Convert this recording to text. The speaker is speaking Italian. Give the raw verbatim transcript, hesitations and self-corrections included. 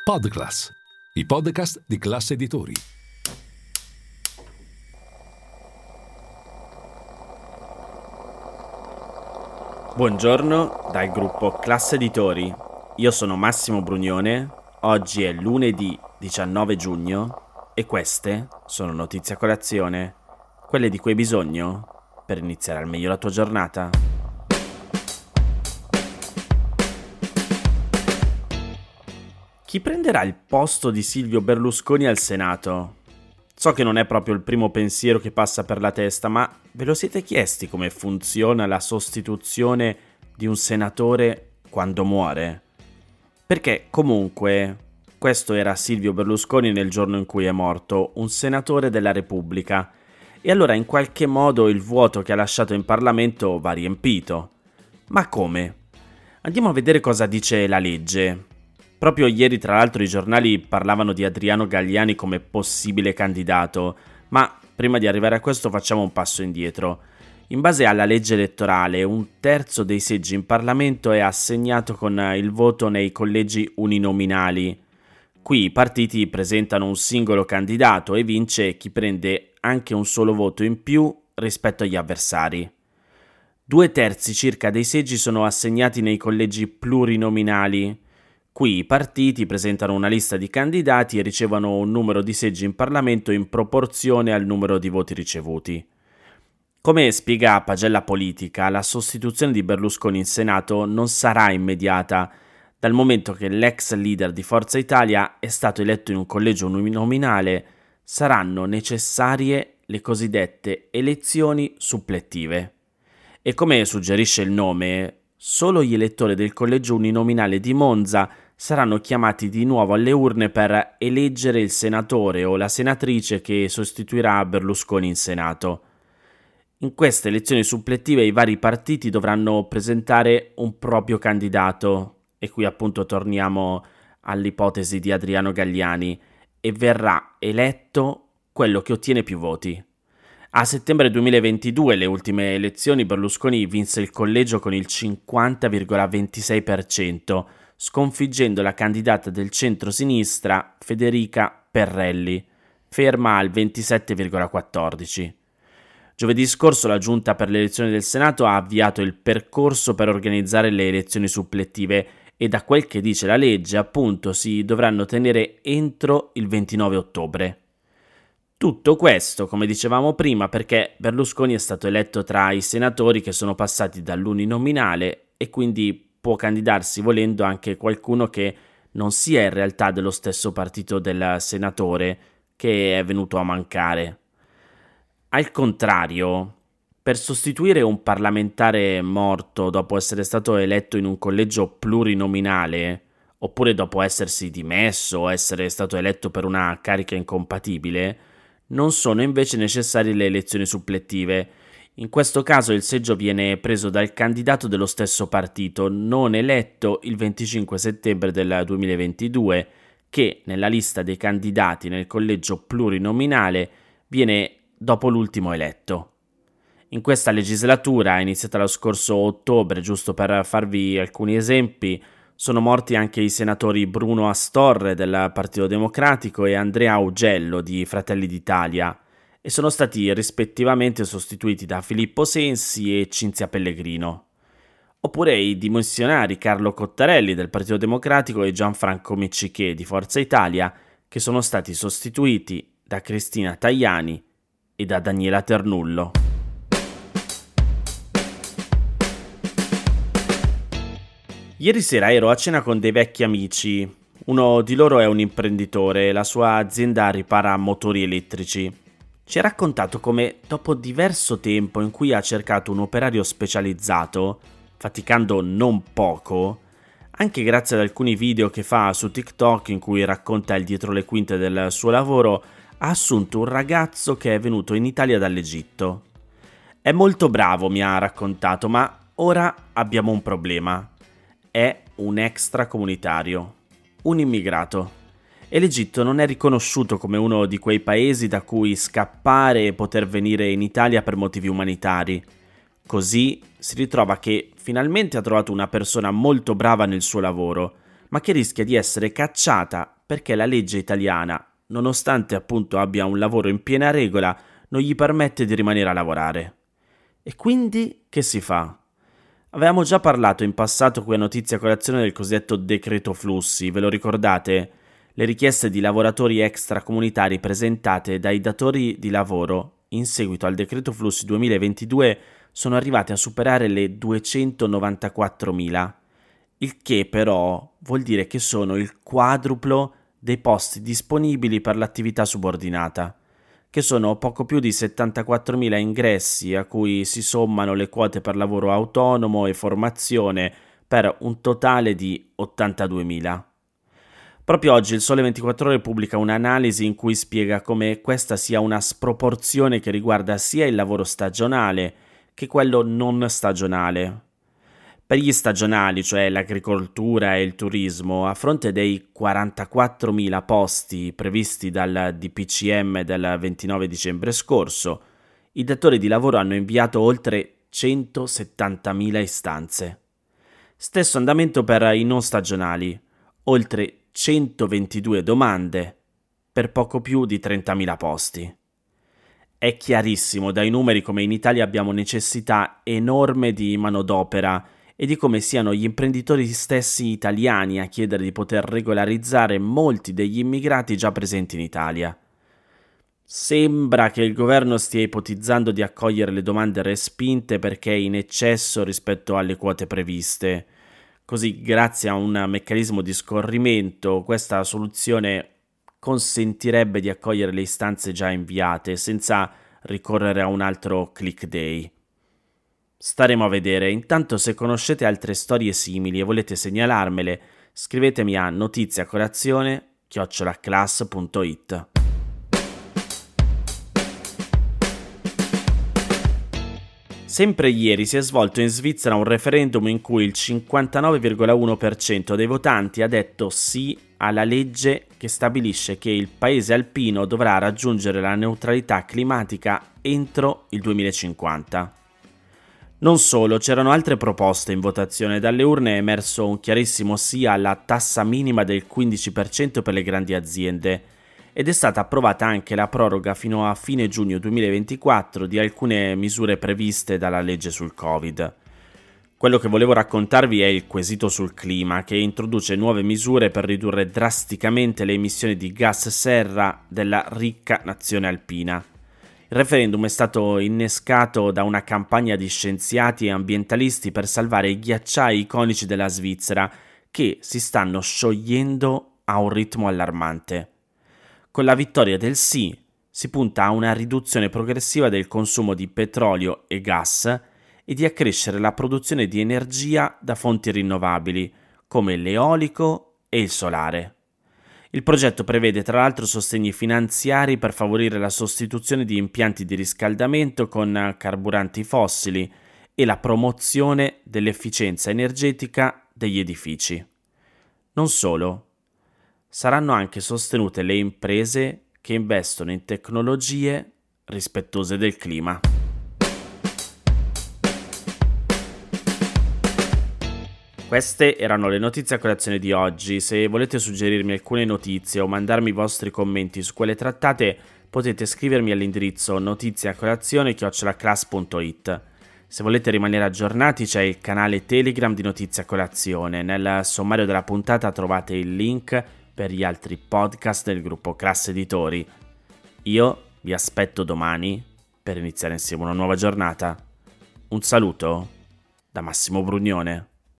Podclass, i podcast di Classe Editori. Buongiorno dal gruppo Classe Editori. Io sono Massimo Brugnone. Oggi è lunedì diciannove giugno e queste sono notizie a colazione, quelle di cui hai bisogno per iniziare al meglio la tua giornata. Chi prenderà il posto di Silvio Berlusconi al Senato? So che non è proprio il primo pensiero che passa per la testa, ma ve lo siete chiesti come funziona la sostituzione di un senatore quando muore? Perché comunque questo era Silvio Berlusconi nel giorno in cui è morto, un senatore della Repubblica, e allora in qualche modo il vuoto che ha lasciato in Parlamento va riempito. Ma come? Andiamo a vedere cosa dice la legge. Proprio ieri, tra l'altro, i giornali parlavano di Adriano Galliani come possibile candidato, ma prima di arrivare a questo facciamo un passo indietro. In base alla legge elettorale, un terzo dei seggi in Parlamento è assegnato con il voto nei collegi uninominali. Qui i partiti presentano un singolo candidato e vince chi prende anche un solo voto in più rispetto agli avversari. Due terzi circa dei seggi sono assegnati nei collegi plurinominali. Qui i partiti presentano una lista di candidati e ricevono un numero di seggi in Parlamento in proporzione al numero di voti ricevuti. Come spiega Pagella Politica, la sostituzione di Berlusconi in Senato non sarà immediata, dal momento che l'ex leader di Forza Italia è stato eletto in un collegio uninominale. Saranno necessarie le cosiddette elezioni supplettive. E come suggerisce il nome, solo gli elettori del collegio uninominale di Monza saranno chiamati di nuovo alle urne per eleggere il senatore o la senatrice che sostituirà Berlusconi in Senato. In queste elezioni supplettive i vari partiti dovranno presentare un proprio candidato, e qui appunto torniamo all'ipotesi di Adriano Galliani, e verrà eletto quello che ottiene più voti. A settembre duemilaventidue, le ultime elezioni, Berlusconi vinse il collegio con il cinquanta virgola ventisei per cento, sconfiggendo la candidata del centro-sinistra Federica Perrelli, ferma al ventisette virgola quattordici per cento. Giovedì scorso la Giunta per le elezioni del Senato ha avviato il percorso per organizzare le elezioni supplettive e da quel che dice la legge, appunto, si dovranno tenere entro il ventinove ottobre. Tutto questo, come dicevamo prima, perché Berlusconi è stato eletto tra i senatori che sono passati dall'uninominale e quindi può candidarsi volendo anche qualcuno che non sia in realtà dello stesso partito del senatore che è venuto a mancare. Al contrario, per sostituire un parlamentare morto dopo essere stato eletto in un collegio plurinominale, oppure dopo essersi dimesso o essere stato eletto per una carica incompatibile, non sono invece necessarie le elezioni supplettive. In questo caso il seggio viene preso dal candidato dello stesso partito non eletto il venticinque settembre del duemilaventidue, che nella lista dei candidati nel collegio plurinominale viene dopo l'ultimo eletto. In questa legislatura, iniziata lo scorso ottobre, giusto per farvi alcuni esempi, sono morti anche i senatori Bruno Astorre del Partito Democratico e Andrea Augello di Fratelli d'Italia e sono stati rispettivamente sostituiti da Filippo Sensi e Cinzia Pellegrino. Oppure i dimissionari Carlo Cottarelli del Partito Democratico e Gianfranco Micciché di Forza Italia, che sono stati sostituiti da Cristina Tajani e da Daniela Ternullo. Ieri sera ero a cena con dei vecchi amici. Uno di loro è un imprenditore, la sua azienda ripara motori elettrici. Ci ha raccontato come dopo diverso tempo in cui ha cercato un operario specializzato, faticando non poco, anche grazie ad alcuni video che fa su TikTok in cui racconta il dietro le quinte del suo lavoro, ha assunto un ragazzo che è venuto in Italia dall'Egitto. È molto bravo, mi ha raccontato, ma ora abbiamo un problema. È un extracomunitario, un immigrato, e l'Egitto non è riconosciuto come uno di quei paesi da cui scappare e poter venire in Italia per motivi umanitari. Così si ritrova che finalmente ha trovato una persona molto brava nel suo lavoro, ma che rischia di essere cacciata perché la legge italiana, nonostante appunto abbia un lavoro in piena regola, non gli permette di rimanere a lavorare. E quindi che si fa? Avevamo già parlato in passato qui a Notizia Colazione del cosiddetto decreto flussi, ve lo ricordate? Le richieste di lavoratori extracomunitari presentate dai datori di lavoro in seguito al decreto flussi duemilaventidue sono arrivate a superare le duecentonovantaquattromila, il che però vuol dire che sono il quadruplo dei posti disponibili per l'attività subordinata, che sono poco più di settantaquattromila ingressi a cui si sommano le quote per lavoro autonomo e formazione per un totale di ottantaduemila. Proprio oggi il Sole ventiquattro Ore pubblica un'analisi in cui spiega come questa sia una sproporzione che riguarda sia il lavoro stagionale che quello non stagionale. Per gli stagionali, cioè l'agricoltura e il turismo, a fronte dei quarantaquattromila posti previsti dal D P C M del ventinove dicembre scorso, i datori di lavoro hanno inviato oltre centosettantamila istanze. Stesso andamento per i non stagionali, oltre centoventidue domande per poco più di trentamila posti. È chiarissimo dai numeri come in Italia abbiamo necessità enorme di manodopera e di come siano gli imprenditori stessi italiani a chiedere di poter regolarizzare molti degli immigrati già presenti in Italia. Sembra che il governo stia ipotizzando di accogliere le domande respinte perché è in eccesso rispetto alle quote previste. Così, grazie a un meccanismo di scorrimento, questa soluzione consentirebbe di accogliere le istanze già inviate senza ricorrere a un altro click day. Staremo a vedere. Intanto, se conoscete altre storie simili e volete segnalarmele, scrivetemi a notiziacolazione chiocciola class punto it. Sempre ieri si è svolto in Svizzera un referendum in cui il cinquantanove virgola uno per cento dei votanti ha detto sì alla legge che stabilisce che il paese alpino dovrà raggiungere la neutralità climatica entro il duemilacinquanta. Non solo, c'erano altre proposte in votazione. Dalle urne è emerso un chiarissimo sì alla tassa minima del quindici per cento per le grandi aziende ed è stata approvata anche la proroga fino a fine giugno duemilaventiquattro di alcune misure previste dalla legge sul Covid. Quello che volevo raccontarvi è il quesito sul clima, che introduce nuove misure per ridurre drasticamente le emissioni di gas serra della ricca nazione alpina. Il referendum è stato innescato da una campagna di scienziati e ambientalisti per salvare i ghiacciai iconici della Svizzera che si stanno sciogliendo a un ritmo allarmante. Con la vittoria del sì si punta a una riduzione progressiva del consumo di petrolio e gas e di accrescere la produzione di energia da fonti rinnovabili come l'eolico e il solare. Il progetto prevede tra l'altro sostegni finanziari per favorire la sostituzione di impianti di riscaldamento con carburanti fossili e la promozione dell'efficienza energetica degli edifici. Non solo, saranno anche sostenute le imprese che investono in tecnologie rispettose del clima. Queste erano le notizie a colazione di oggi. Se volete suggerirmi alcune notizie o mandarmi i vostri commenti su quelle trattate, potete scrivermi all'indirizzo notiziacolazione chiocciola class punto it. Se volete rimanere aggiornati c'è il canale Telegram di Notizia Colazione. Nel sommario della puntata trovate il link per gli altri podcast del gruppo Class Editori. Io vi aspetto domani per iniziare insieme una nuova giornata. Un saluto da Massimo Brugnone.